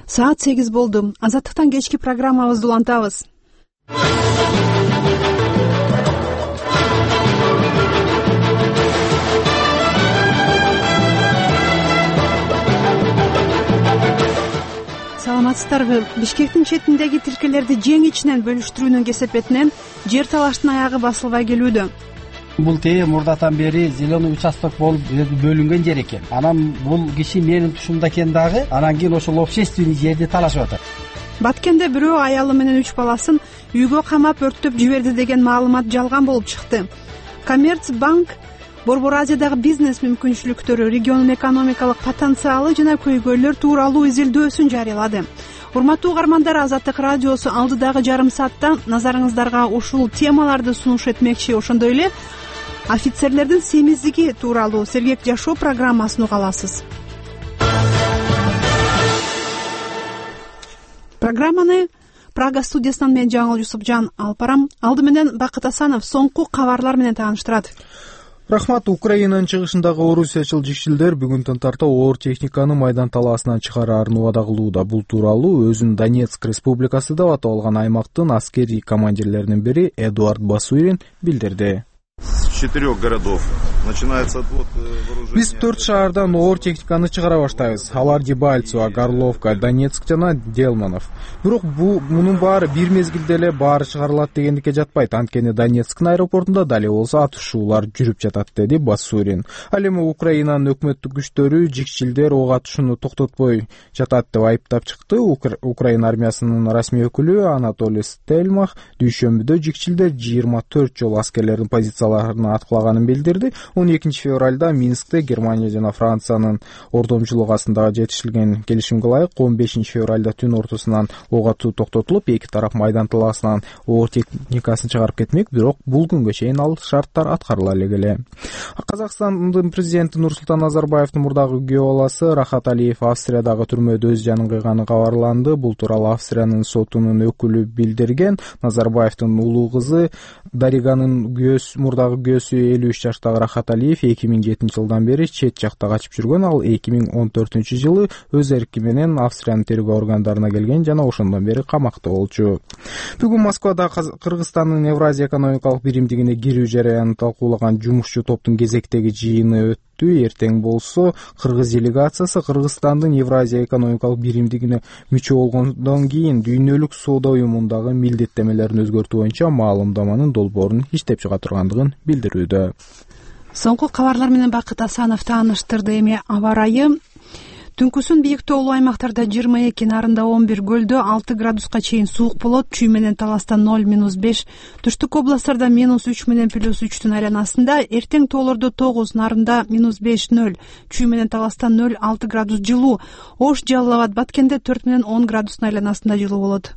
Саат 8 болду. Азаттыктан кечки программабызды улантабыз. Саламатсыздарбы? Бишкектин четиндеги тилкелерди жең ичинен бөлүштүрүүнүн кесепетинен жер талаштын аягы басылбай келүүдө. Бул тээ мурдатан бери зеленый участок болуп бөлүнгөн жер экен. Анан бул киши менин тушумда экен дагы. Анан кийин ошол общественный жерди талашып атат. Баткенде бирөө аялы менен 3 баласын үйгө камап өрттөп жиберди деген маалымат жалган болуп чыкты. Коммерцбанк Борбор Азиядагы бизнес мүмкүнчүлүктөрү, региондун экономикалык потенциалы жана көйгөйлөр тууралуу изилдөөсүн жарыялады. Урматтуу угармандар, Азаттык радиосу алдыдагы жарым саатта назарыңыздарга ушул темаларды сунуш этмекчи. Ошондой эле офицерлердин семиздиги тууралуу сергек жашоо программасын уга аласыз. Программаны Прага студиясынан мен Жаңыл Юсупжан алып барам. Алды менен Бакыт Асанов соңку кабарлар менен тааныштырат. Рахмат. Украинанын чыгышындагы орусиячыл жигчилдер бүгүн тарта оор техниканы майдан талаасынан чыгараарын убада кылууда. Бул тууралуу өзүн Донецк республикасы деп атап алган аймактын аскерий командирлеринин бири Эдуард Басурин билдирди. С 4 городов начинается отвод вооружения. Биз 4 шаардан оор техниканы чыгара баштайбыз. Алар Дебальцево, Горловка, Донецк жана Делманов. Бирок мунун баары бир мезгилде эле баары чыгарылат дегендикке жатпайт. Анткени Донецктин аэропортунда дале болсо атышуулар жүрүп жатат, деди Басурин. Ал эми Украинанын өкмөттүк күчтөрү жигчилдер ок атышууну токтотпой жатат деп айыптап чыкты. Украина армиясынын расмий өкүлү Анатолий Стельмах дүйшөмбүдө жигчилдер 24 жолу аскерлердин позицияларын аткылаганын билдирди. 12 февралда Минскте Германия жана Франциянын ордомчулугу астындагы жетишилген келишимге ылайык 15 февралда түн ортосунан ок атуу токтотулуп, эки тарап майдан талаасынан оор техникасын чыгарып кетмек, бирок бул күнгө чейин ал шарттар аткарыла эле. Казакстандын президенти Нурсултан Назарбаевдин мурдагы күйөө баласы Рахат Алиев Австриядагы түрмөдө өз жанын кыйганы кабарланды. Бул тууралуу Австриянын сотунун өкүлү билдирген. Назарбаевдин улуу кызы Дариганын мурдагы күйөөсү 53 жаштагы Рахат Алиев 2007-жылдан бери чет жакта качып жүргөн. Ал 2014-жылы өз эрки менен Австриянын тергөө органдарына келген жана ошондон бери камакта болчу. Бүгүн Москвада Кыргызстандын Евразия экономикалык биримдигине кирүү жараянын талкуулаган жумушчу топтун кезектеги жыйыны өттү. Эртең болсо Кыргыз делегациясы Кыргызстандын Евразия экономикалык биримдигине мүчө болгондон кийин дүйнөлүк соода уюмундагы милдеттемелерин өзгөртүү боюнча маалымдаманын долбоорун иштеп чыга тургандыгын билдирүүдө. Соңку кабарлар менен Бакыт Асанов тааныштырды. Эми аба ырайы түнкүсүн бийик тоолуу аймактарда 22, нарында 11, көлдө 6 градуска чейин суук болот. Чүй менен таласта 0-5, түштүк областтарда -3 менен +3-түн айланасында. Эртең тоолордо 9, нарында -5-0, чүй менен таласта 0-6 градус жылуу. Ош, Жалал Абад, Баткенде 4 менен 10 градустун айланасында жылуу болот.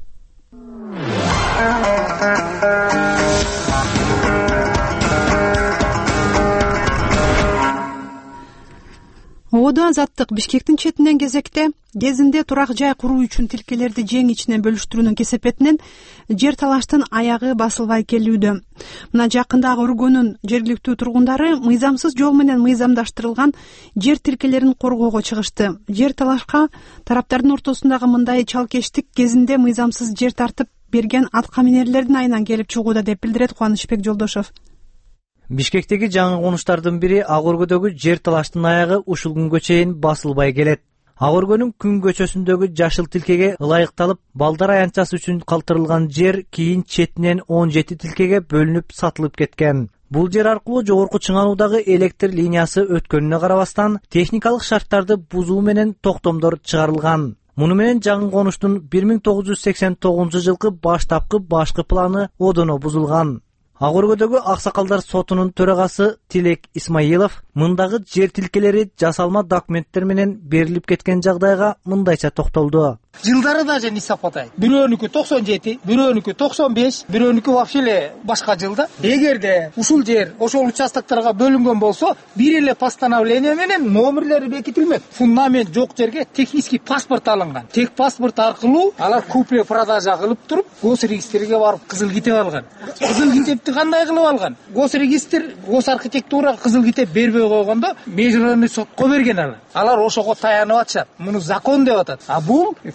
Оодо Азаттык Бишкектин четинен кезинде турак жай куруу үчүн тилкелерди жең ичинен бөлүштүрүүнүн кесепетинен жер талаштын аягы басылбай келүүдө. Мына жакындагы өргөнүн жергиликтүү тургундары мыйзамсыз жол менен мыйзамдаштырылган жер тилкелерин коргоого чыгышты. Жер талашка тараптардын ортосундагы мындай чалкештик кезинде мыйзамсыз жер тартып берген аткаминерлердин айынан келип чыгууда, деп билдирет Кубанычбек Жолдошов. Бишкектеги жаңы конуштардын бири Ак өргөдөгү жер талаштын аягы ушул күнгө чейин басылбай келет. Ак өргөнүн күн көчөсүндөгү жашыл тилкеге ылайыкталып, балдар аянтчасы үчүн калтырылган жер кийин четинен 17 тилкеге бөлүнүп сатылып кеткен. Бул жер аркылуу жогорку чыңануудагы электр линиясы өткөнүнө карабастан, техникалык шарттарды бузуу менен токтомдор чыгарылган. Муну менен жаңы конуштун 1989-жылкы баштапкы башкы планы одоно бузулган. Ак өргөдөгү Аксакалдар сотунун төрагасы Тилек Исмаилов мындагы жер тилкелери жасалма документтер менен берилип кеткен жагдайга мындайча токтолду. Жылдары даже не совпадает. Бирөөнүкү 97, бирөөнүкү 95, бирөөнүкү вообще эле башка жылда. Эгерде ушул жер ошол участокторго бөлүнгөн болсо, бир эле постановление менен номерлери бекитилмек. Фундамент жок жерге технический паспорт алынган. Тех паспорт аркылуу алар купля-продажа кылып туруп, госрегистрге барып кызыл китеп алган. Кызыл китепти кандай кылып алган? Госрегистр, госархитектура кызыл китеп бербей койгондо, межрайонный сотко берген алар. Алар ошого таянып атышат. Муну закон деп атат. А бул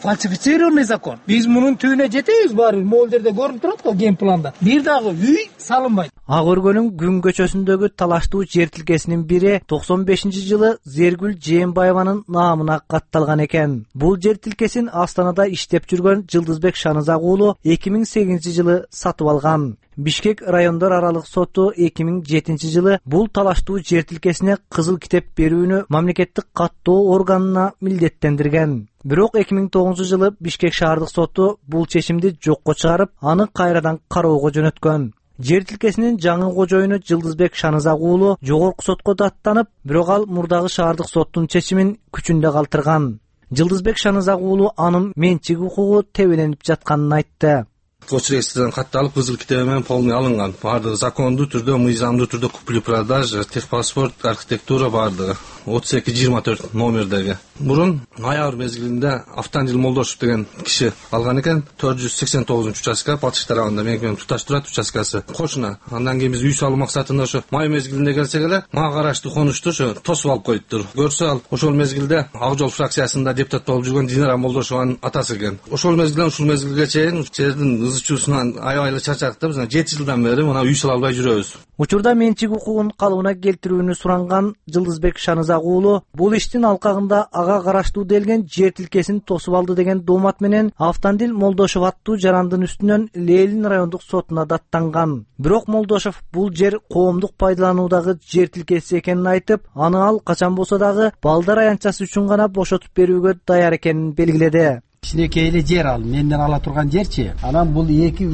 фальсифицированный закон. Биз мунун түбүнө жетебиз баары. Могул жерде көрүнүп турат го ген планда. Бир дагы үй салынбайт. Ак Өргөнүн күн көчөсүндөгү талаштуу жер тилкесинин бири 95-жылы Зергүл Жээнбаеванын наамына катталган экен. Бул жер тилкесин Астанада иштеп жүргөн Жылдызбек Шанызак уулу 2008-жылы сатып алган. Бишкек райондор аралык соту 2007-жылы бул талаштуу жер тилкесине кызыл китеп берүүнү мамлекеттик каттоо органына милдеттендирген. Бирок 2009-жылы Бишкек шаардык соту бул чечимди жокко чыгарып, аны кайрадан кароого жөнөткөн. Жер тилкесинин жаңы кожоюну Жылдызбек Шанызак уулу жогорку сотко даттанып, бирок ал мурдагы шаардык соттун чечимин күчүндө калтырган. Жылдызбек Шанызак уулу анын менчик укугу тебеленип жатканын айтты. Почерктерден катталып, кызыл китеби менен полный алынган. Бардыгы закондуу түрдө, мыйзамдуу түрдө купли-продажа, техпаспорт, архитектура бардыгы. 32-24 номердеги. Мурун ноябрь мезгилинде Автандил Молдошев деген киши алган экен. 489-участка Батыш тарабында менен туташ турат участкасы. Кошуна. Андан кийин биз үй салуу максатында ошо май мезгилинде келсек эле, мага караштуу конушту ошо тосуп алып коюптур. Көрсө ал ошол мезгилде Ак Жол фракциясында депутат болуп жүргөн Динара Молдошеванын атасы экен. Ошол мезгилден ушул мезгилге чейин жердин ызычуусунан аябай эле чачактып, 7 жылдан бери мына үй сала албай жүрөбүз. Учурда менчик укугун калыбына келтирүүнү суранган Жылдызбек Шанызак уулу бул иштин алкагында ага караштуу делген жер тилкесин тосуп алды деген доомат менен Автандил Молдошев аттуу жарандын үстүнөн Лейлин райондук сотуна даттанган. Бирок Молдошев бул жер коомдук пайдалануудагы жер тилкеси экенин айтып, аны ал качан болсо дагы балдар аянтчасы үчүн гана бошотуп берүүгө даяр экенин белгиледи. Кичинекей эле жер ал менден ала турган жерчи. Анан бул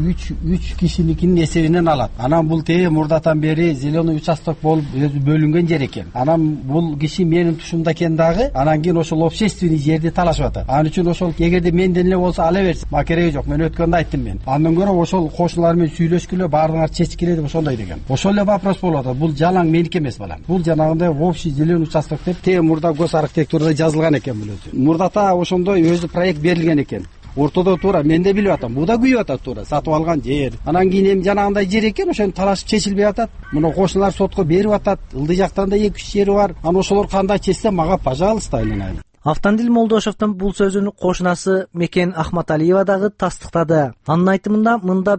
2-3 кишиникинин эсебинен алат. Анан бул мурдатан бери зеленый участок болуп бөлүнгөн жер экен. Анан бул киши менин тушумда экен дагы. Анан кийин ошол общественный жерди талашып атат. Анын үчүн ошол эгерде менден эле болсо ала берсин. Ма кереги жок. Мен өткөндө айттым мен. Андан көрө ошол кошуналар менен сүйлөшкүлө, баардыгыңар чечкиле деп ошондой деген. Ошол эле вопрос болуп атат. Бул жалаң меники эмес балам. Бул жанагындай общий зеленый участок деп мурда гос архитектурада жазылган экен бул өзү. Мурдата ошондой өзү проект берилген экен. Ортодо туура мен да билип атам. Бул да күйүп атат туура. Сатып алган жер. Анан кийин эми жанагындай жер экен, ошону талашып чечилбей атат. Муну кошуналар сотко берип атат. Ылдый жактан да 2-3 жери бар. Анан ошолор кандай чечсе мага пожалуйста айланайын. Автандил Молдошевдун бул сөзүн кошунасы Мекен Ахматалиева дагы тастыктады. Анын айтымында мында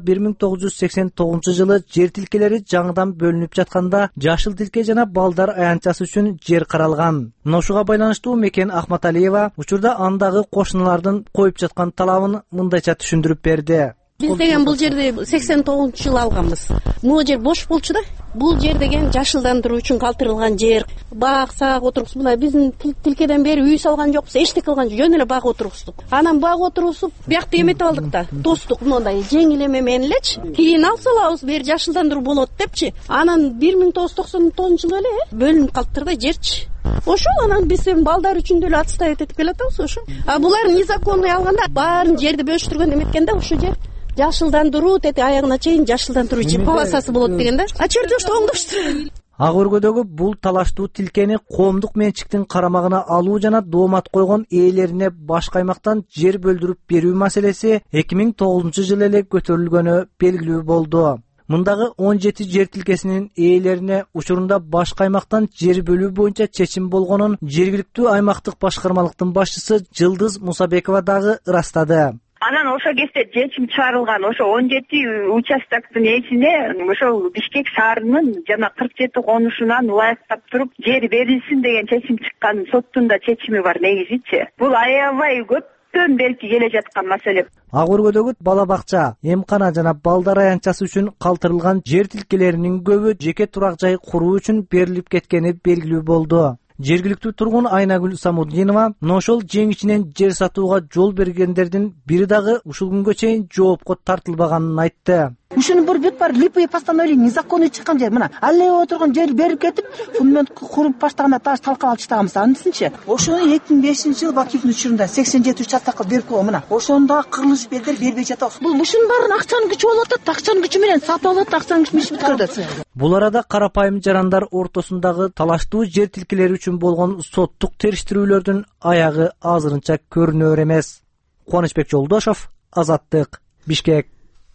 1989-жылы жер тилкелери жаңыдан бөлүнүп жатканда жашыл тилке жана балдар аянтчасы үчүн жер каралган. Ошуга байланыштуу Мекен Ахматалиева учурда андагы кошуналардын коюп жаткан талабын мындайча түшүндүрүп берди. Биз деген бул жерди 89-жылы алганбыз. Могу жер бош болчу да. Бул жер деген жашылдандыруу үчүн калтырылган жер. Бак, сак отургузуп, мына биздин тилкеден бери үй салган жокпуз, эчтеке кылган жок, жөн эле бак отургуздук. Анан бак отургузуп, биякты эметип алдык да, тостук мындай жеңил эме менен элечи. Кийин ал салабыз, бери жашылдандыруу болот депчи. Анан 1999-жылы эле бөлүнүп калыптыр да жерчи. Ошол анан биз балдар үчүн деле отставить этип келатабыз ошо. А булар незаконный алганда баарын жерди бөлүштүргөн эметкен да ошо жер. Жашылдандыруу тети аягына чейин жашылдандыруу полосасы болот деген да. А чертежди оңдоштур. Ак Өргөдөгү бул талаштуу тилкени коомдук менчиктин карамагына алуу жана доомат койгон ээлерине башка аймактан жер бөлдүрүп берүү маселеси 2009-жылы эле көтөрүлгөнү белгилүү болду. Мындагы 17 жер тилкесинин ээлерине учурунда башка аймактан жер бөлүү боюнча чечим болгонун жергиликтүү аймактык башкармалыктын башчысы Жылдыз Мусабекова дагы ырастады. Анан ошол кезде чечим чыгарылган ошо 17 участоктун ичинде ошол Бишкек шаарынын жана 47 конушунан ылайыктап туруп жер берилсин деген чечим чыккан соттун да чечими бар негизичи. Бул аябай көптөн берки келе жаткан маселе. Ак Өргөдөгү бала бакча, эмкана жана балдар аянтчасы үчүн калтырылган жер тилкелеринин көбү жеке турак жай куруу үчүн берилип кеткени белгилүү болду. Жергиликтүү тургун Айнагүл Самуддинова ошол жең ичинен жер сатууга жол бергендердин бири дагы ушул күнгө чейин жоопко тартылбаганын айтты. Ушунун бір бүт бар липовый постановление незаконный чыккан жер. Мына аллея отурган жер берип кетип, фундамент куруп баштаганда таш талкалап чыгамыз. Анысынчы. Ошону 2005-жылы Бакиевдин учурунда 87 участокко берип койгон. Мына ошондо кырылыш бербей жатабыз. Бул ушунун баарын акчанын күчү болуп атат. Акчанын күчү менен сатып алат, акчанын күчү менен бүткөрөт. Бул арада карапайым жарандар ортосундагы талаштуу жер тилкелери үчүн болгон соттук териштирүүлөрдүн аягы азырынча көрүнөр эмес. Кубанычбек Жолдошов, Азаттык, Бишкек.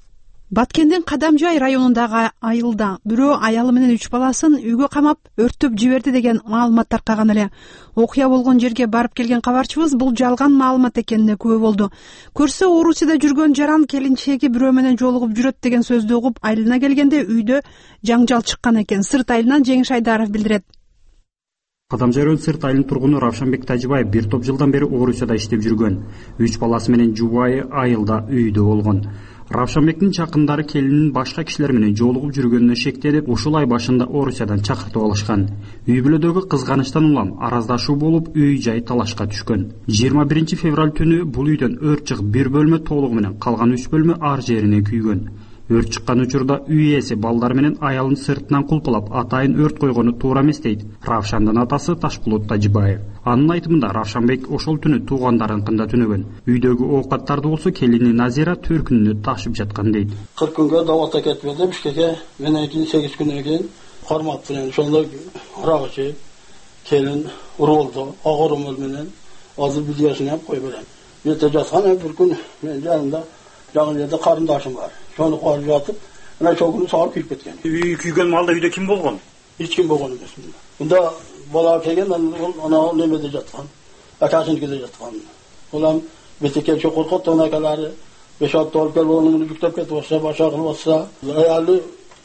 Баткендин Кадамжай районундагы айылда бирөө аялы менен 3 баласын үйгө камап өрттөп жиберди деген маалымат таркаган эле. Окуя болгон жерге барып келген кабарчыбыз бул жалган маалымат экенине күбө болду. Көрсө Орусияда жүргөн жаран келинчеги бирөө менен жолугуп жүрөт деген сөздү угуп айылына келгенде үйдө жаңжал чыккан экен. Сырт айылынан Жеңиш Айдаров билдирет. Кадамжай районунун Сырт айылынын тургуну Равшанбек Тажибаев бир топ жылдан бери Орусияда иштеп жүргөн. 3 баласы менен жубайы айылда үйдө болгон. Равшанбектин жакындары келинин башка кишилер менен жолугуп жүргөнүнө шектелип, ушул ай башында Орусиядан чакыртып алышкан. Үй бүлөдөгү кызганычтан улам араздашуу болуп, үй жай талашка түшкөн. 21 февраль түнү бул үйдөн өрт чыгып, бир бөлмө толугу менен калган 3 бөлмө ар жерине күйгөн. Өрт чыккан учурда үй ээси балдар менен аялын сыртынан кулпулап, атайын өрт койгону туура эмес дейт Равшандын атасы Ташбулут Тажибаев. Анын айтымында Равшанбек ошол түнү туугандарыныкында түнөгөн. Үйдөгү оокаттарды болсо келини Назира төркүнүнө ташып жаткан дейт. 40 күнгө даватта кетип элдим Бишкекке. Менден кийин 8 күндөн кийин кармап менен ошондой арак ичип келин урулду. Агырым менен азыр видеосун алып кой берем. Эрте жаткан бир күн мен жанымда жаңы жерде карындашым бар. Şonu koyup yatıp, ana çok günü sağlık kuyup ketken. Kuygan malda үйдө kim bolgon? Hiç kim bolgon emes. Bunda bala kelgen, ben ona nemede jatkan. Akasınыкide jatkan. Ulan beteke çok korkuttu ona kadar 5-6 tol kel onu yüktep ketip olsa, başa kılıp olsa, ayarlı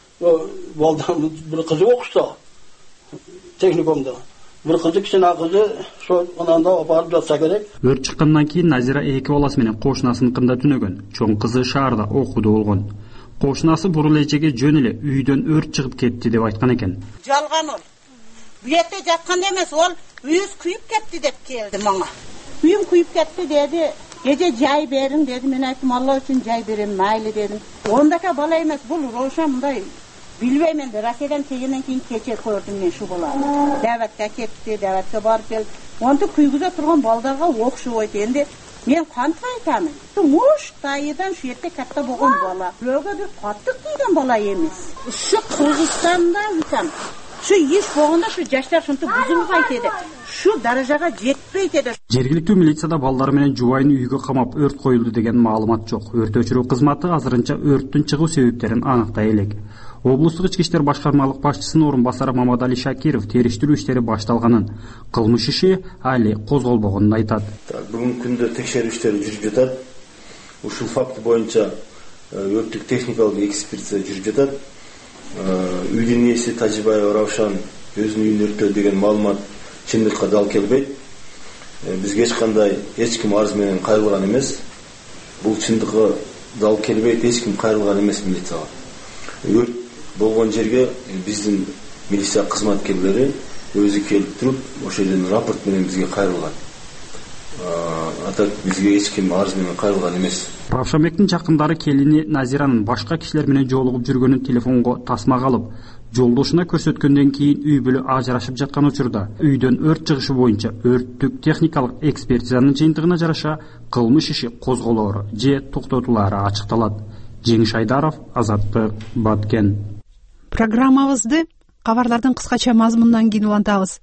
baldan bir kızı okuşsa teknikumda. Bir kızı kişinin kızı şu onanda aparıp jatsa gerek. Өрт чыккандан кийин Назира 2 баласы менен кошунасыныкында түнөгөн. Чоң кызы шаарда окууда болгон. Кошунасы бурул эжеге жөн эле үйдөн өрт чыгып кетти деп айткан экен. Жалган ол. Бу жерде жаткан эмес, ол үйүс күйүп кетти деп келди мага. Үйүм күйүп кетти деди. Gece жай бериң деди. Мен айттым, Алла үчүн жай берем, майлы дедим. Ондака бала эмес, бул Рошан мындай билбейм энди. Ракедан келгенден кийин кече көрдүм мен шу баланы. Даватка кетти, даватка барып келди. Онда күйгүзө турган балдарга окшобойт. Энди мен кантип айтамын? Муш тайыдан шу жерде катта болгон бала. Бирөөгө бир каттык тийген бала эмес. Ушу Кыргызстанда айтам. Şu iş boğunda şu yaşlar şuntu buzulmayt edi. Şu darajага жетпейт edi. Жергиликтүү милицияда балдар менен жубайын үйгө камап өрт коюлду деген маалымат жок. Өрт өчүрүү кызматы азырынча өрттүн чыгуу себептерин аныктай элек. Облустук ички иштер башкармалык башчысынын орун басары Мамадали Шакиров териштирүү иштери башталганын, кылмыш иши али козголбогонун айтат. Бүгүнкү күндө текшерүү иштери жүрүп жатат. Ушул факт боюнча өрттүк техникалык экспертиза жүрүп жатат. Үйдүн ээси Тажибаев Равшан өзүнүн үйүн өрттөдү деген маалымат чындыкка дал келбейт. Бизге эч ким арыз менен кайрылган эмес. Бул чындыкка дал келбейт, эч ким кайрылган эмес милицияга. Өрт болгон жерге биздин милиция кызматкерлери өзү келип туруп, ошол жерден рапорт менен бизге кайрылган. Атак бизге эч ким арыз менен кайрылган эмес. Равшанбектин жакындары келини Назиранын башка кишилер менен жолугуп жүргөнүн телефонго тасмага алып, жолдошуна көрсөткөндөн кийин үй бүлө ажырашып жаткан учурда үйдөн өрт чыгышы боюнча өрттүк техникалык экспертизанын жыйынтыгына жараша кылмыш иши козголоору же токтотулаары ачыкталат. Жеңиш Айдаров, Азаттык, Баткен. Программабызды кабарлардын кыскача мазмунунан кийин улантабыз.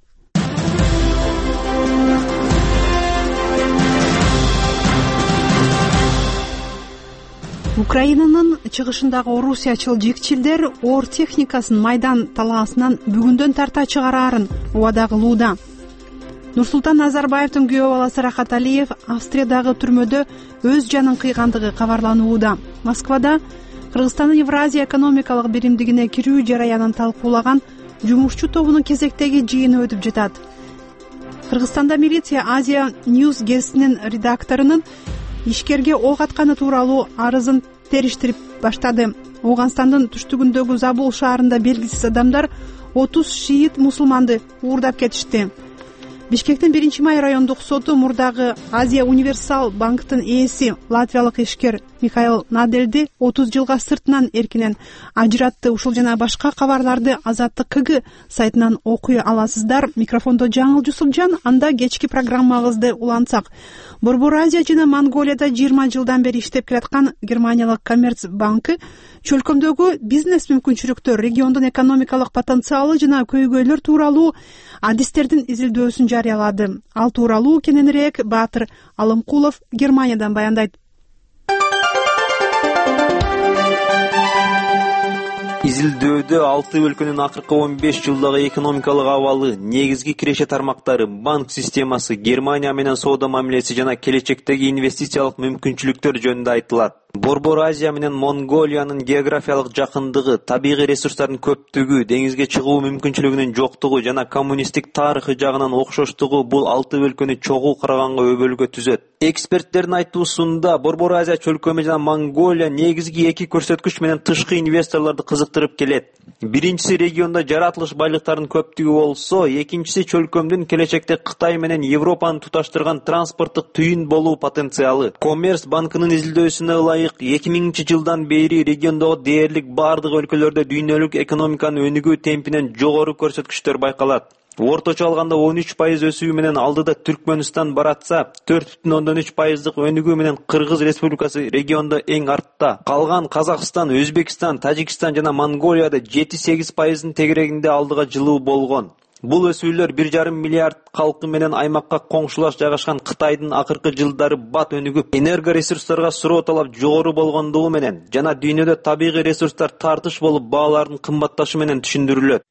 Украинанын чыгышындагы орусиячыл жикчилдер оор техникасын майдан талаасынан бүгүндөн тарта чыгараарын убада кылууда. Нурсултан Назарбаевдин күйөө баласы Рахат Алиев Австриядагы түрмөдө өз жанын кыйгандыгы кабарланууда. Москвада Кыргызстандын Евразия экономикалык биримдигине кирүү жараянын талкуулаган жумушчу тобунун кезектеги жыйыны өтүп жатат. Кыргызстанда милиция Азия News гезитинин редакторунун ишкерге ок атканы тууралуу арызын териштирип баштады. Ооганстандын түштүгүндөгү Забул шаарында белгисиз адамдар 30 шиит мусулманды уурдап кетишти. Бишкектин 1-май райондук соту мурдагы Азия Универсал банктын ээси латвиялык ишкер Михаил Наделди 30 жылга сыртынан эркинен ажыратты. Ушул жана башка кабарларды Азаттык КГ сайтынан окуй аласыздар. Микрофондо Жаңыл Жусупжан. Анда кечки программабызды улантсак. Борбор Азия жана Монголияда 20 жылдан бери иштеп келаткан Германиялык Коммерцбанк чөлкөмдөгү бизнес мүмкүнчүлүктөр, региондун экономикалык потенциалы жана көйгөйлөр тууралуу адистердин изилдөөсүн жарыялады. Ал тууралуу кененирээк Баатыр Алымкулов Германиядан баяндайт. Изилдөөдө 6 өлкөнүн акыркы 15 жылдагы экономикалык абалы, негизги киреше тармактары, банк системасы, Германия менен соода мамилеси жана келечектеги инвестициялык мүмкүнчүлүктөр жөнүндө айтылат. Борбор Азия менен Монголиянын географиялык жакындыгы, табигый ресурстардын көптүгү, деңизге чыгуу мүмкүнчүлүгүнүн жоктугу жана коммунисттик тарыхы жагынан окшоштугу бул 6 өлкөнү чогуу караганга өбөлгө түзөт. Эксперттердин айтуусунда Борбор Азия чөлкөмү жана Монголия негизги эки көрсөткүч менен тышкы инвесторлорду кызыктырып келет. Биринчиси региондо жаратылыш байлыктардын көптүгү болсо, экинчиси чөлкөмдүн келечекте Кытай менен Европаны туташтырган транспорттук түйүн болуу потенциалы. Коммерс банкынын изилдөөсүнө ылайык 2000-жылдан бери региондогу дээрлик бардык өлкөлөрдө дүйнөлүк экономиканын өнүгүү темпинен жогору көрсөткүчтөр байкалат. Орточо алганда 13% өсүү менен алдыда Түркмөнстан баратса, 4,3% өнүгүү менен Кыргыз Республикасы региондо эң артта. Калган Казакстан, Өзбекстан, Тажикстан жана Монголияда 7-8% тегерегинде алдыга жылуу болгон. Бул өсүүлөр 1,5 миллиард калкы менен аймакка коңшулаш жайгашкан Кытайдын акыркы жылдары бат өнүгүп, энерго ресурстарга суроо талап жогору болгондугу менен жана дүйнөдө табигый ресурстар тартыш болуп баалардын кымбатташы менен түшүндүрүлөт.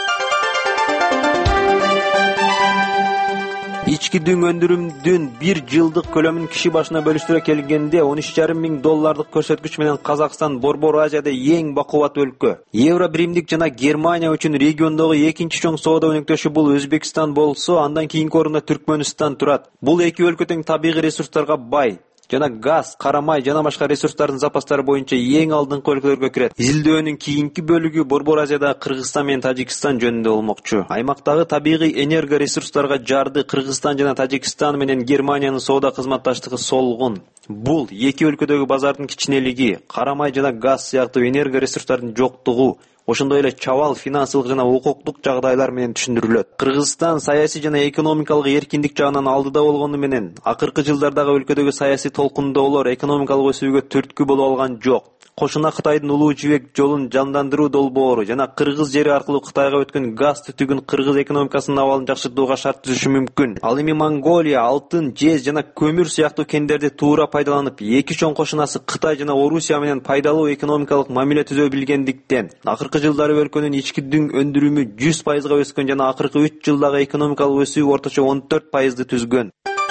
Ички дүң өндүрүмдүн 1 жылдык көлөмүн киши башына бөлүштүрө келгенде $13,5 миң көрсөткүч менен Казакстан Борбор Азияда эң бакубат өлкө. Евро биримдик жана Германия үчүн региондогу экинчи чоң соода өнөктөшү бул Өзбекстан болсо, андан кийинки орунда Түркмөнстан турат. Бул эки өлкө тең табигый ресурстарга бай жана газ, кара май жана башка ресурстардын запастары боюнча эң алдыңкы өлкөлөргө кирет. Изилдөөнүн кийинки бөлүгү Борбор Азиядагы Кыргызстан менен Тажикстан жөнүндө болмокчу. Аймактагы табигый энерго ресурстарга жарды Кыргызстан жана Тажикстан менен Германиянын соода кызматташтыгы солгун. Бул эки өлкөдөгү базардын кичинелиги, кара май жана газ сыяктуу энерго ресурстардын жоктугу, ошондой эле чабал финансылык жана укуктук жагдайлар менен түшүндүрүлөт. Кыргызстан саясий жана экономикалык эркиндик жагынан алдыда болгону менен акыркы жылдардагы өлкөдөгү саясий толкундоолор экономикалык өсүүгө түрткү боло алган жок. Кошуна Кытайдын улуу жибек жолун жандандыруу долбоору жана Кыргыз жери аркылуу Кытайга өткөн газ түтүгүн Кыргыз экономикасынын абалын жакшыртууга шарт түзүшү мүмкүн. Ал эми Монголия алтын, жез жана көмүр сыяктуу кендерди туура пайдаланып, эки чоң кошунасы Кытай жана Орусия менен пайдалуу экономикалык мамиле түзө билгендиктен, акыркы жылдары өлкөнүн ички дүң өндүрүмү 100% өскөн жана акыркы 3 жылдагы экономикалык өсүү орточо 14% түзгөн.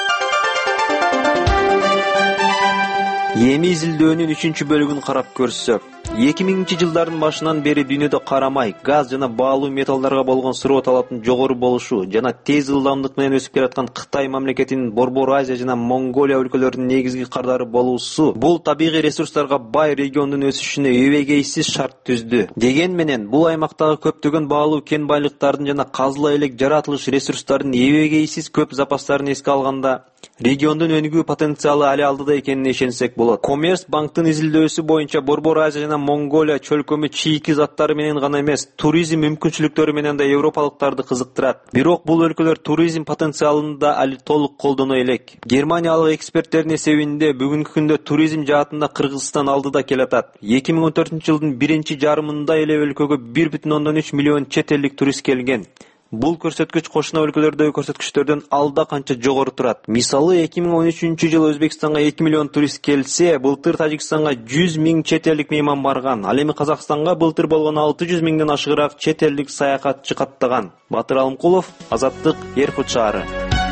Эми изилдөөнүн 3-чү бөлүгүн карап көрсөк, 2000-жылдардын башынан бери дүйнөдө кара май, газ жана баалуу металлдарга болгон суроо талаптын жогору болушу жана тез ылдамдык менен өсүп келаткан Кытай мамлекетинин Борбор Азия жана Монголия өлкөлөрүнүн негизги кардары болуусу бул табигый ресурстарга бай региондун өсүшүнө эбегейсиз шарт түздү. Деген менен бул аймактагы көптөгөн баалуу кен байлыктардын жана казыла элек жаратылыш ресурстардын эбегейсиз көп запастарын эске алганда, региондун өнүгүү потенциалы али алдыда экенине ишенсек болот. Коммерс банктын изилдөөсү боюнча Борбор Азия жана Монголия чөлкөмү чийки заттары менен гана эмес, туризм мүмкүнчүлүктөрү менен да европалыктарды кызыктырат. Бирок бул өлкөлөр туризм потенциалын да али толук колдоно элек. Германиялык эксперттердин эсебинде бүгүнкү күндө туризм жаатында Кыргызстан алдыда келатат. 2014-жылдын биринчи жарымында эле өлкөгө 1,3 миллион чет элдик турист келген. Бул көрсөткүч кошуна өлкөлөрдөгү көрсөткүчтөрдөн алда канча жогору турат. Мисалы 2013-жылы Өзбекстанга 2 миллион турист келсе, былтыр Тажикстанга 100 миң чет элдик мейман барган. Ал эми Казакстанга былтыр болгон 600 миңден ашыгыраак чет элдик саякатчы каттаган. Батыр Алымкулов, Азаттык, Эркут шаары.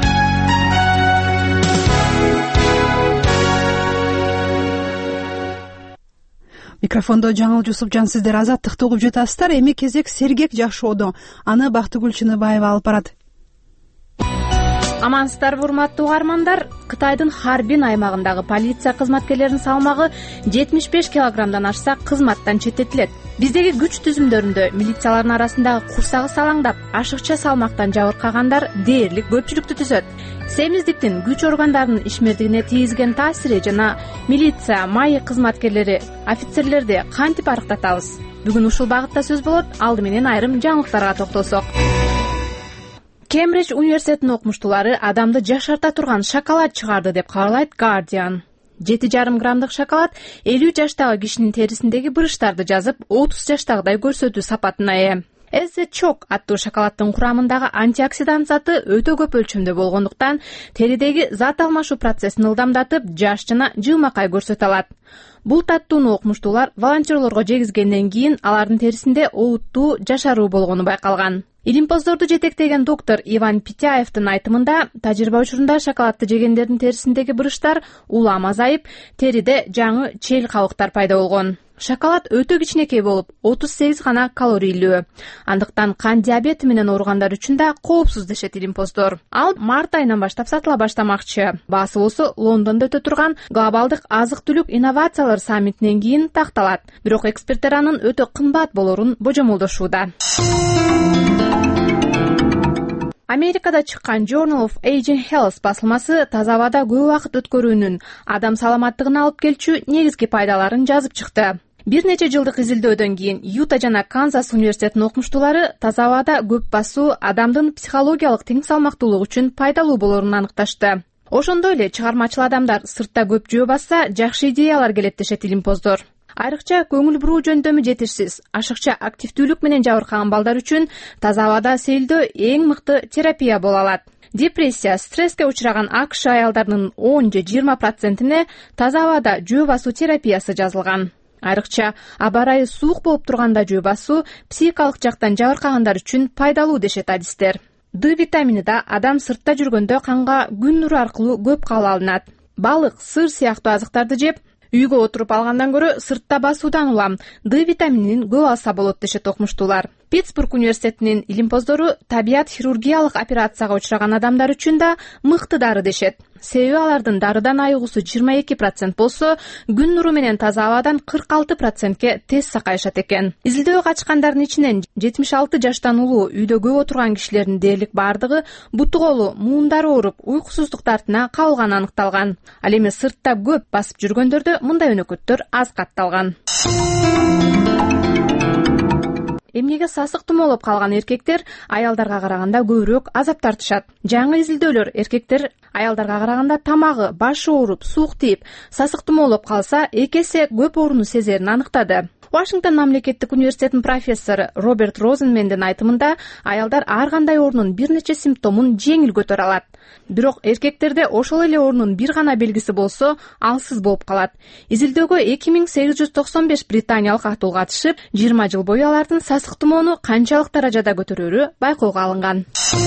Микрофондо Жаңыл Жусупжан, сиздер Азаттыкты угуп жатасыздар. Эми кезек сергек жашоодо. Аны Бактыгүл Чыныбаева алып барат. Амансыздарбы, урматтуу угармандар. Кытайдын Харбин аймагындагы полиция кызматкерлеринин салмагы 75 килограммдан ашса кызматтан четтетилет. Биздеги күч түзүмдөрүндө милициялардын арасындагы курсагы салаңдап, ашыкча салмактан жабыркагандар дээрлик көпчүлүктү түзөт. Семиздиктин күч органдарынын ишмердигине тийгизген таасири жана милиция, майы кызматкерлери, офицерлерди кантип арыктатабыз? Бүгүн ушул багытта сөз болот. Алды менен айрым жаңылыктарга токтолсок. Кембридж университетинин окумуштуулары адамды жашарта турган шоколад чыгарды деп кабарлайт Guardian. 7,5 граммдык шоколад 50 жаштагы кишинин терисиндеги бырыштарды жазып, 30 жаштагыдай көрсөтүү сапатына ээ. Чок аттуу шоколаддын курамындагы антиоксидант заты өтө көп өлчөмдө болгондуктан теридеги зат алмашуу процессин ылдамдатып, жаш жана жыймакай көрсөтө алат. Бул таттууну окумуштуулар волонтерлорго жегизгенден кийин алардын терисинде олуттуу жашаруу болгону байкалган. Илимпоздорду жетектеген доктор Иван Питяевдин айтымында, тажрыйба учурунда шоколадты жегендердин терисиндеги бырыштар улам азайып, териде жаңы чел кабыктар пайда болгон. Шоколад өтө кичинекей болуп, 38 гана калорийлүү. Андыктан кан диабети менен ооругандар үчүн да коопсуз дешет илимпоздор. Ал март айынан баштап сатыла баштамакчы. Баасы болсо Лондондо өтө турган глобалдык азык-түлүк инновациялар саммитинен кийин такталат. Бирок эксперттер анын өтө кымбат болорун божомолдошууда. Америкада чыккан Journal of Aging Health басылмасы таза абада көп убакыт өткөрүүнүн адам саламаттыгына алып келчү негизги пайдаларын жазып чыкты. Бир нече жылдык изилдөөдөн кийин Юта жана Канзас университетинин окумуштуулары таза абада көп басуу адамдын психологиялык тең салмактуулугу үчүн пайдалуу болорун аныкташты. Ошондой эле чыгармачыл адамдар сыртта көп жөө басса жакшы идеялар келет дешет илимпоздор. Айрыкча көңүл буруу жөндөмү жетишсиз, ашыкча активдүүлүк менен жабыркаган балдар үчүн таза абада сейилдөө эң мыкты терапия боло алат. Депрессия, стресске учураган АКШ аялдарынын 10 же 20%-ине таза абада жөө басуу терапиясы жазылган. Айрыкча аба ырайы суук болуп турганда жөө басуу психикалык жактан жабыркагандар үчүн пайдалуу дешет адистер. Д витамини да адам сыртта жүргөндө канга күн нуру аркылуу көп кабыл алынат. Балык, сыр сыяктуу азыктарды жеп, үйгө отуруп алгандан көрө сыртта басуудан улам Д витаминин көп алса болот дешет окумуштуулар. Питтсбург университетинин илимпоздору табият хирургиялык операцияга учураган адамдар үчүн да мыкты дары дешет. Себеби алардын дарыдан айыгуусу 22% болсо, күн нуру менен таза абадан 46%ке тез сакайышат экен. Изилдөөгө катышкандардын ичинен 76 жаштан улуу үйдө көп отурган кишилердин дээрлик бардыгы буту колу, муундары ооруп, уйкусуздук дартына кабылганы аныкталган. Ал эми сыртта көп басып жүргөндөрдө мындай өнөкөттөр аз катталган. Эмнеге сасык тумоолоп калган эркектер аялдарга караганда көбүрөөк азап тартышат? Жаңы изилдөөлөр эркектер аялдарга караганда тамагы, башы ооруп, суук тийип, сасык тумоолоп калса 2 эсе көп ооруну сезерин аныктады. Вашингтон мамлекеттик университетинин профессору Роберт Розенмендин айтымында, аялдар ар кандай оорунун бир нече симптомун жеңил көтөрө алат. Бирок эркектерде ошол эле оорунун бир гана белгиси болсо, алсыз болуп калат. Изилдөөгө 2895 британиялык атуу катышып, 20 жыл бою алардын сасык тумоону канчалык даражада көтөрөрү байкоого алынган.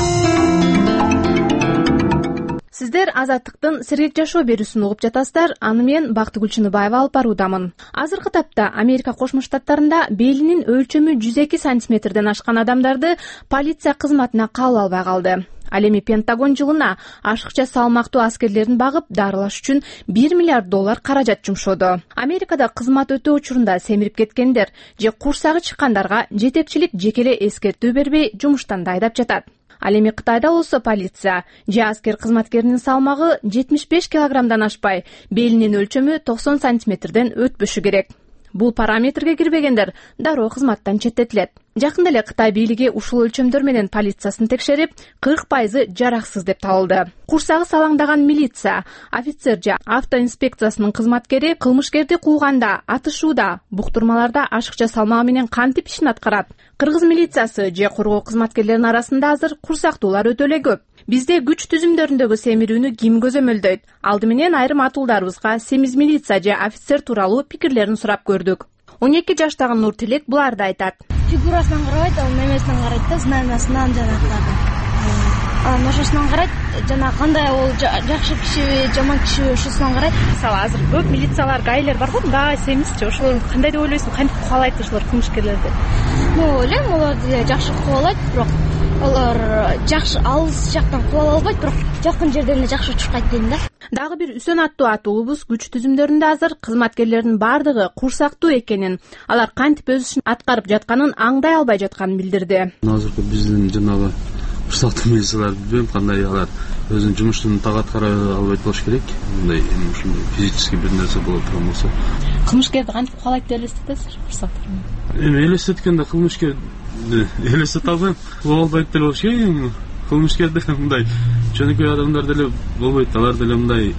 Сиздер Азаттыктын сергек жашоо берүүсүн угуп жатасыздар. Аны мен Бактыгүл Чыныбаева алып баруудамын. Азыркы тапта Америка Кошмо Штаттарында белинин өлчөмү 102 сантиметрден ашкан адамдарды полиция кызматына кабыл албай калды. Ал эми Пентагон жылына ашыкча салмактуу аскерлерин багып, дарылаш үчүн $1 миллиард каражат жумшоду. Америкада кызмат өтөө учурунда семирип кеткендер же курсагы чыккандарга жетекчилик жекеле эскертүү бербей жумуштан да айдап жатат. Ал эми Кытайда болсо полиция же аскер кызматкеринин салмагы 75 килограммдан ашпай, белинин өлчөмү 90 сантиметрден өтпөшү керек. Бул параметрге кирбегендер дароо кызматтан четтетилет. Жакында эле Кытай бийлиги ушул өлчөмдөр менен полициясын текшерип, 40% жараксыз деп табылды. Курсагы салаңдаган милиция, офицер же автоинспекциясынын кызматкери кылмышкерди кууганда, атышууда, буктурмаларда ашыкча салмагы менен кантип ишин аткарат? Кыргыз милициясы же коргоо кызматкерлеринин арасында азыр курсактуулар өтө эле көп. Бизде күч түзүмдөрүндөгү семирүүнү ким көзөмөлдөйт? Алды менен айрым атуулдарыбызга семиз милиция же офицер тууралуу пикирлерин сурап көрдүк. 12 жаштагы Нуртилек буларды айтат. Фигурасынан карабайт, ал немесинен карайт да, знамясынан жанагыларды. Анан ошосунан карайт, жана кандай ол жакшы кишиби, жаман кишиби, ошосунан карайт. Мисалы азыр көп милициялар, гаилер бар го, мындай семизчи, ошолор кандай деп ойлойсуң, кантип кубалайт ошолор кылмышкерлерди? Ойлойм, оларды жакшы кубалайт, бирок алар жакшы алыс жактан кубала албайт, бирок жакын жерден эле жакшы учуркайт дейм да. Дагы бир Үсөн аттуу атуулубуз күч түзүмдөрүндө азыр кызматкерлердин бардыгы курсактуу экенин, алар кантип өз ишин аткарып жатканын аңдай албай жатканын билдирди. Азыркы биздин жанагы курсактуу милициялар билбейм кандай алар өзүнүн жумушун так аткара албайт болуш керек. Мындай ушундай физический бир нерсе боло турган болсо. Кылмышкерди кантип кубалайт деп элестетесиз курсактуу? Эми элестеткенде кылмышкер элестете албайм. Кубала албайт деле болуш керек. Кылмышкерде мындай жөнөкөй адамдар деле болбойт, алар деле мындай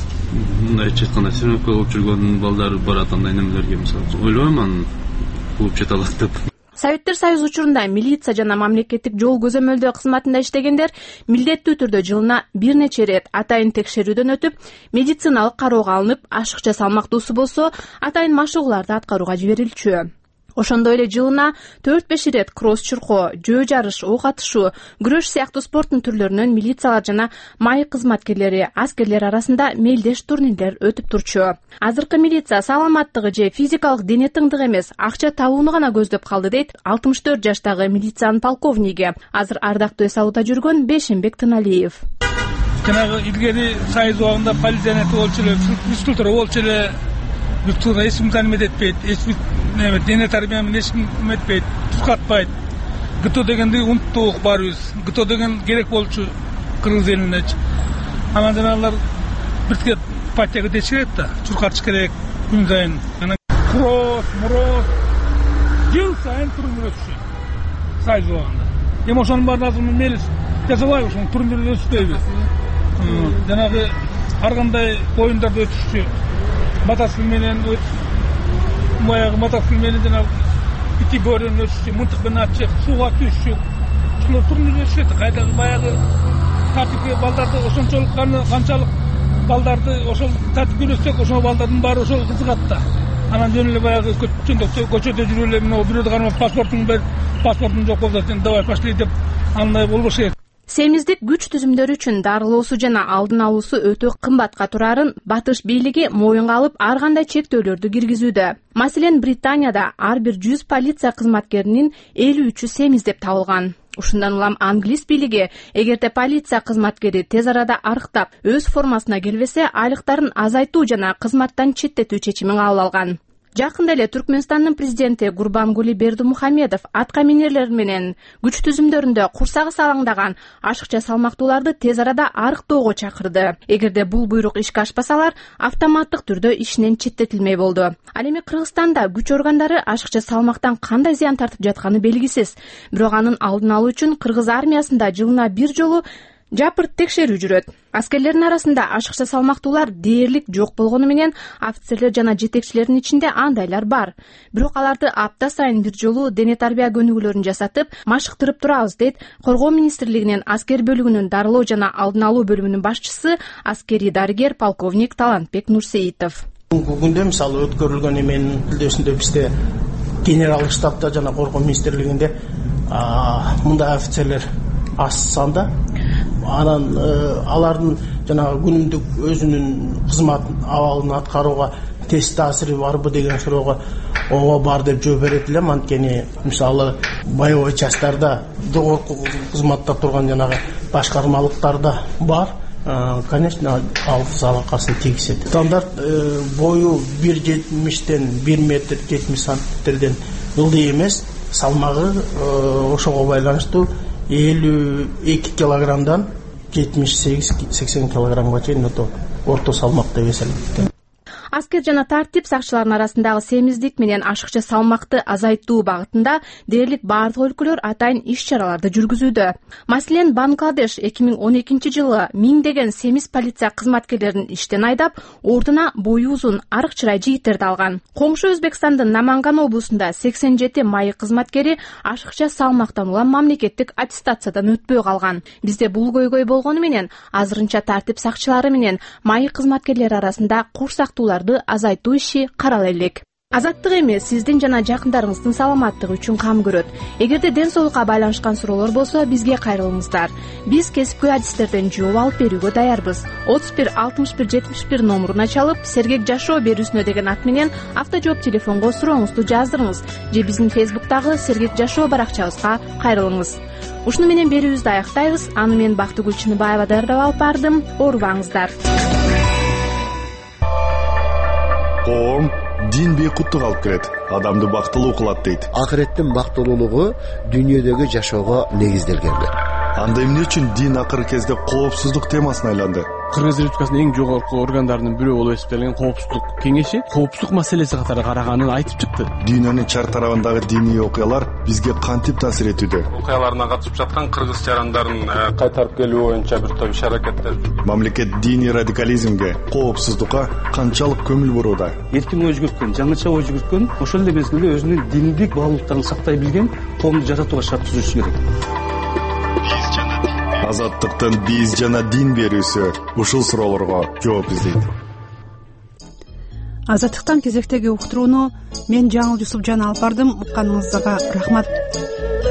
айтканда синоптик болуп жүргөн балдар барат андай немелерге, мисалы ойлойм анын кууп жете алат деп. Советтер Союзу учурунда милиция жана мамлекеттик жол көзөмөлдөө кызматында иштегендер милдеттүү түрдө жылына бир нече ирет атайын текшерүүдөн өтүп, медициналык кароого алынып, ашыкча салмактуусу болсо атайын машыгууларды аткарууга жиберилчү. Ошондой эле жылына 4-5 ирет кросс чуркоо, жөө жарыш, ок атышуу, күрөш сыяктуу спорттун түрлөрүнөн милициялар жана майы кызматкерлери, аскерлер арасында мелдеш турнирлер өтүп турчу. Азыркы милиция саламаттыгы же физикалык дене тыңдыгы эмес, акча табууну гана көздөп калды дейт 64 жаштагы милициянын полковниги, азыр ардактуу эс алууда жүргөн Бейшенбек Тыналиев. Жанагы илгери Союз убагында полиция болчу эле, физкультура болчу эле, бүктүргө эч ким танимет этпейт, дене тарбия менен эч ким этпейт, тускатпайт. ГТО дегенди унуттук баарыбыз. ГТО деген керек болчу кыргыз элинечи. Анан жанагылар биртке партияга кетиш керек да, чуркатыш керек күн сайын. Кросс, мороз, жыл сайын турнир өтүшөт Союз убагында. Эми ошонун баарын азыр мелис жасабайбы, ошонун турнирин өтүштөйбүз. Жанагы ар кандай оюндарда өтүшчү. Мотоцикл менен баягы мотоцикл менен жана ити бөрөнү өтүшчү, мынтык менен атчык, сууга түшчү. Ушул турнир өтүшөт. Кайдагы баягы тартипке балдарды ошончолук канчалык балдарды ошол тартипке өтсөк, ошол балдардын баары ошол кызыгат да. Анан жөн эле баягы көчөдө жүрүп эле мына бирөөдү кармап паспортун жок болсо сен давай пошли деп андай болбош керек. Семиздик күч түзүмдөрү үчүн дарылоосу жана алдын алуусу өтө кымбатка турарын Батыш бийлиги моюнга алып, ар кандай чектөөлөрдү киргизүүдө. Маселен, Британияда ар бир 100 полиция кызматкеринин 53-ü семиз деп табылган. Ушундан улам Англис бийлиги эгерде полиция кызматкери тез арада арыктап, өз формасына келбесе, айлыктарын азайтуу жана кызматтан четтетүү чечимин кабыл алган. Жакында эле Түркмөнстандын президенти Гурбангули Бердимухамедов атка минерлер менен күч түзүмдөрүндө курсагы салаңдаган ашыкча салмактууларды тез арада арыктоого чакырды. Эгерде бул буйрук ишке ашпасалар, автоматтык түрдө ишинен четтетилмей болду. Ал эми Кыргызстанда күч органдары ашыкча салмактан кандай зыян тартып жатканы белгисиз. Бирок анын алдын алуу үчүн Кыргыз армиясында жылына бир жолу жапырт текшерүү жүрөт. Аскерлердин арасында ашыкча салмактуулар дээрлик жок болгону менен офицерлер жана жетекчилердин ичинде андайлар бар. Бирок аларды апта сайын бир жолу дене тарбия көнүгүүлөрүн жасатып, машыктырып турабыз дейт Коргоо министрлигинин аскер бөлүгүнүн дарылоо жана алдын алуу бөлүмүнүн башчысы, аскерий дарыгер полковник Талантбек Нурсеитов. Бүгүнкү күндө мисалы өткөрүлгөн эменин билдөөсүндө бизде генералдык штабта жана Коргоо министрлигинде мындай офицерлер аз санда. Анан алардын жанагы күнүмдүк өзүнүн кызмат абалын аткарууга терс таасири барбы деген суроого ооба бар деп жооп берет элем. Анткени мисалы боевой частьтарда жогорку кызматта турган жанагы башкармалыктарда бар. Конечно, ал залакасын тийгизет. Стандарт бою 1,70-тен 1 метр 70 сантиметрден ылдый эмес, салмагы ошого байланыштуу 52 килограммдан 78-80 килограммга чейин орто салмак деп эсептелет. Аскер жана тартип сакчыларынын арасындагы семиздик менен ашыкча салмакты азайтуу багытында дээрлик бардык өлкөлөр атайын иш-чараларды жүргүзүүдө. Маселен, Бангладеш 2012-жылы миңдеген семиз полиция кызматкерлерин иштен айдап, ордуна бою узун, арык чырай жигиттерди алган. Коңшу Өзбекстандын Наманган облусунда 87 майы кызматкери ашыкча салмактан улам мамлекеттик аттестациядан өтпөй калган. Бизде бул көйгөй болгону менен азырынча тартип сакчылары менен майы кызматкерлери арасында курсактуулар азайтуу иши карала элек. Азаттык эми сиздин жана жакындарыңыздын саламаттыгы үчүн кам көрөт. Эгерде ден соолукка байланышкан суроолор болсо, бизге кайрылыңыздар. Биз кесипкөй адистерден жооп алып берүүгө даярбыз. 31 61 71 номуруна чалып, Сергек Жашоо берүүсүнө деген ат менен автожжооп телефонго сурооңузду жаздырыңыз же биздин Фейсбуктагы Сергек Жашоо баракчабызга кайрылыңыз. Ушуну менен берүүбүздү аяктайбыз. Аны мен Бактыгүл Чыныбаева даярдап алып бардым. Оорубаңыздар. Коом дин бейкуттук алып келет, адамды бактылуу кылат дейт. Акыреттин бактылуулугу дүйнөдөгү жашоого негизделген. Анда эмне үчүн дин акыркы кезде коопсуздук темасына айланды? Кыргыз Республикасынын эң жогорку органдарынын бирөө болуп эсептелген коопсуздук кеңеши коопсуздук маселеси катары караганын айтып чыкты. Дүйнөнүн чар тарабындагы диний окуялар бизге кантип таасир этүүдө? Окуяларына катышып жаткан кыргыз жарандарын кайтарып келүү боюнча бир топ иш-аракеттер. Мамлекет диний радикализмге, коопсуздукка канчалык көңүл бурууда? Эркин ой жүгүрткөн, жаңыча ой жүгүрткөн, ошол эле мезгилде өзүнүн диндик баалуулуктарын сактай билген коомду жаратууга шарт түзүшү керек. Азаттыктын биз жана дин берүүсү ушул суроолорго жооп издейт. Азаттыктан кезектеги уктурууну мен Жаңыл Жусупжан алып бардым. Укканыңыздарга рахмат.